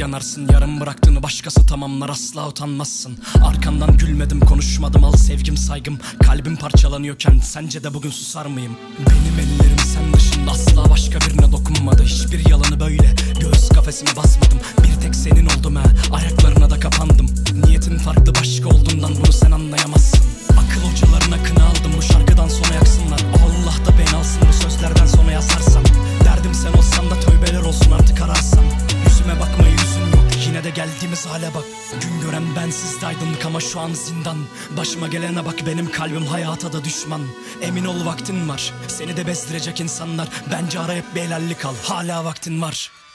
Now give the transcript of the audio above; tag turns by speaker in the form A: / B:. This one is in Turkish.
A: yanarsın. Yarım bıraktığını başkası tamamlar, asla utanmazsın. Arkandan gülmedim, konuşmadım, al sevgim saygım. Kalbim parçalanıyorken sence de bugün susar mıyım? Benim ellerim sen dışında asla başka birine dokunmadı. Hiçbir yalanı böyle göğüs kafesime basmadım. Bir tek senin oldum ha, ayaklarına da kapandım. Niyetin farklı başka olduğundan bunu sen anlayamazsın. Akıl hocalarına kına aldım, bu şarkıdan sonra yaksınlar. Allah da beni alsın bu sözlerden sonra yazarsam. Derdim sen olsan da tövbeler olsun artık ararsam. Yüzüme bakmaya yüzün yok, yine de geldiğimiz hale bak. Gün gören bensiz de aydınlık ama şu an zindan. Başıma gelene bak, benim kalbim hayata da düşman. Emin ol vaktin var, seni de bezdirecek insanlar. Bence arayıp bir helallik al, hala vaktin var.